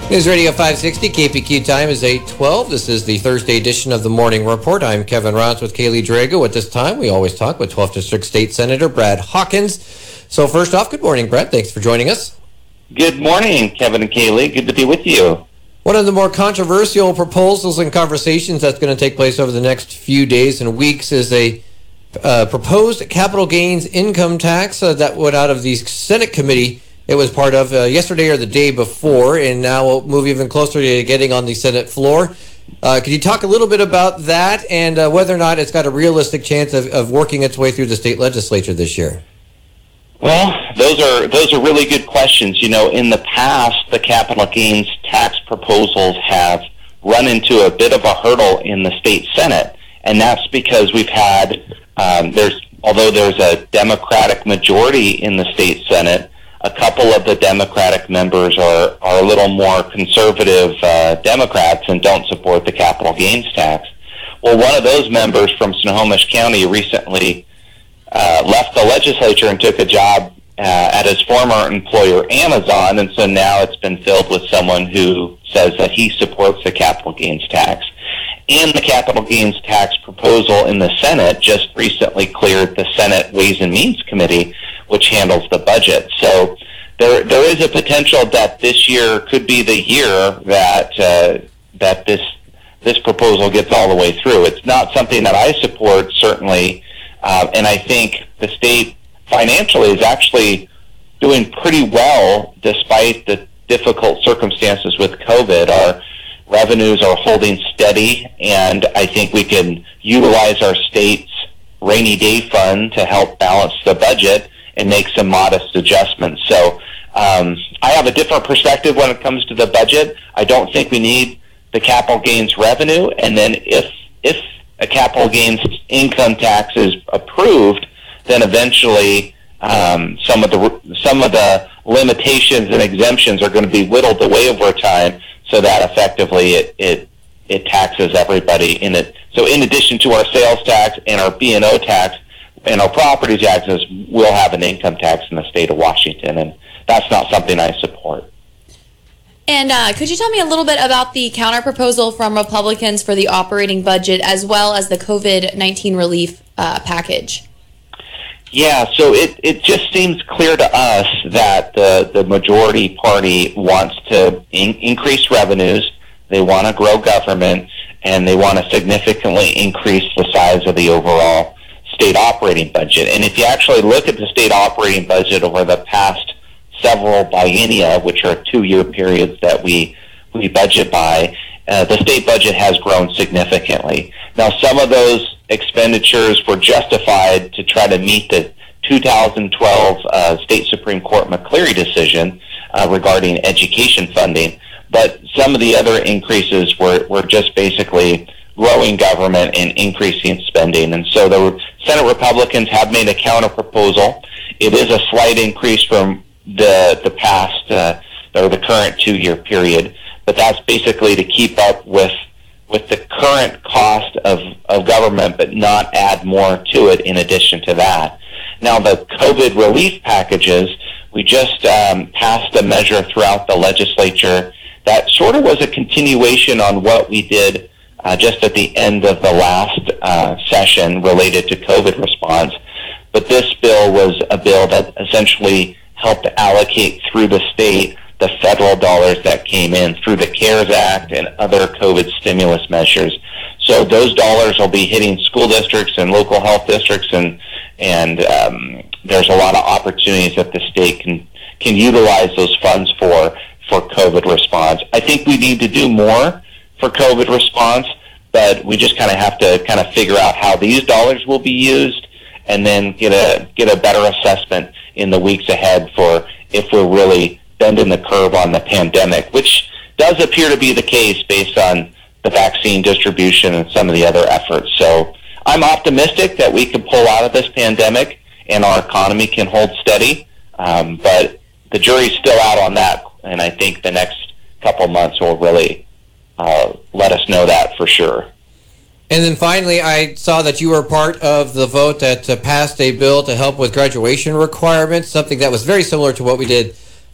News Radio 560, KPQ time is 8:12. This is the Thursday edition of the Morning Report. I'm Kevin Rounds with Kaylee Drago. At this time, we always talk with 12th District State Senator Brad Hawkins. So first off, good morning, Brad. Thanks for joining us. Good morning, Kevin and Kaylee. Good to be with you. One of the more controversial proposals and conversations that's going to take place over the next few days and weeks is a proposed capital gains income tax that went out of the Senate committee. It was part of yesterday or the day before, and now we'll move even closer to getting on the Senate floor. Could you talk a little bit about that and whether or not it's got a realistic chance of working its way through the state legislature this year? Well, those are really good questions. You know, in the past, the capital gains tax proposals have run into a bit of a hurdle in the state Senate, and that's because we've had although there's a Democratic majority in the state Senate, a couple of the Democratic members are a little more conservative Democrats and don't support the capital gains tax. Well, one of those members from Snohomish County recently left the legislature and took a job at his former employer, Amazon, and so now it's been filled with someone who says that he supports the capital gains tax. And the capital gains tax proposal in the Senate just recently cleared the Senate Ways and Means Committee, which handles the budget. So there is a potential that this year could be the year that this proposal gets all the way through. It's not something that I support, certainly, and I think the state financially is actually doing pretty well despite the difficult circumstances with COVID. Our revenues are holding steady, and I think we can utilize our state's rainy day fund to help balance the budget and make some modest adjustments. So I have a different perspective when it comes to the budget. I don't think we need the capital gains revenue, and then if a capital gains income tax is approved, then eventually some of the limitations and exemptions are going to be whittled away over time, so that effectively it taxes everybody in it. So in addition to our sales tax and our B&O tax and our property taxes, we'll have an income tax in the state of Washington, and that's not something I support. And could you tell me a little bit about the counterproposal from Republicans for the operating budget as well as the COVID-19 relief package? Yeah, so it just seems clear to us that the majority party wants to increase revenues, they want to grow government, and they want to significantly increase the size of the overall state operating budget. And if you actually look at the state operating budget over the past several biennia, which are 2-year periods that we budget by, the state budget has grown significantly. Now, some of those expenditures were justified to try to meet the 2012 State Supreme Court McCleary decision regarding education funding, but some of the other increases were just basically growing government and increasing spending. And so the Senate Republicans have made a counter proposal. It is a slight increase from the past or the current 2-year period, but that's basically to keep up with the current cost of government, but not add more to it in addition to that. Now, the COVID relief packages, we just passed a measure throughout the legislature that sort of was a continuation on what we did just at the end of the last session related to COVID response. But this bill was a bill that essentially helped allocate through the state the federal dollars that came in through the CARES Act and other COVID stimulus measures. So those dollars will be hitting school districts and local health districts, and there's a lot of opportunities that the state can utilize those funds for COVID response. I think we need to do more for COVID response, but we just kind of have to figure out how these dollars will be used, and then get a better assessment in the weeks ahead for if we're really bending the curve on the pandemic, which does appear to be the case based on the vaccine distribution and some of the other efforts. So I'm optimistic that we can pull out of this pandemic and our economy can hold steady, but the jury's still out on that, and I think the next couple months will really let us know that for sure. And then finally, I saw that you were part of the vote that passed a bill to help with graduation requirements, something that was very similar to what we did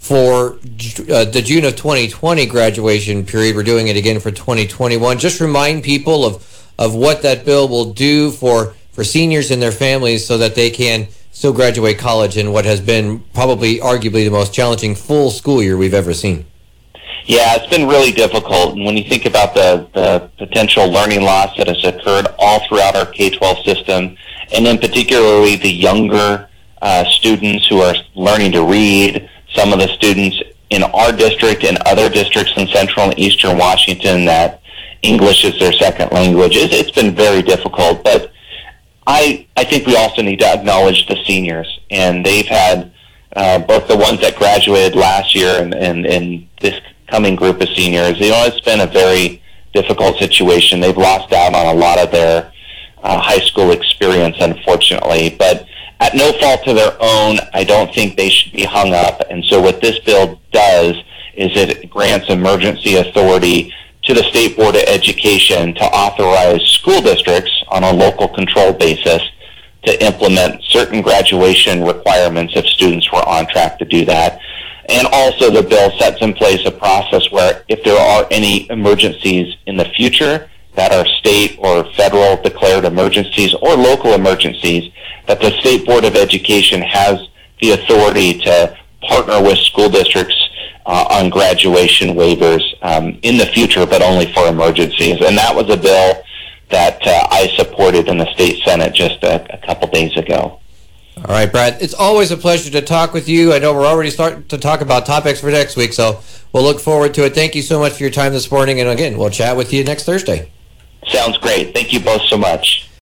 for the June of 2020 graduation period. We're doing it again for 2021. Just remind people of what that bill will do for seniors and their families so that they can still graduate college in what has been probably arguably the most challenging full school year we've ever seen. Yeah, it's been really difficult. And when you think about the potential learning loss that has occurred all throughout our K-12 system, and then particularly the younger students who are learning to read, some of the students in our district and other districts in central and eastern Washington that English is their second language, it's been very difficult. But I think we also need to acknowledge the seniors, and they've had both the ones that graduated last year and this coming group of seniors. It's been a very difficult situation. They've lost out on a lot of their high school experience, unfortunately, but at no fault of their own, I don't think they should be hung up. And so what this bill does is it grants emergency authority to the State Board of Education to authorize school districts on a local control basis to implement certain graduation requirements if students were on track to do that. And also the bill sets in place a process where if there are any emergencies in the future that are state or federal declared emergencies or local emergencies, that the State Board of Education has the authority to partner with school districts on graduation waivers in the future, but only for emergencies. And that was a bill that I supported in the state Senate just a couple days ago. All right, Brad, it's always a pleasure to talk with you. I know we're already starting to talk about topics for next week, so we'll look forward to it. Thank you so much for your time this morning, and again, we'll chat with you next Thursday. Sounds great. Thank you both so much.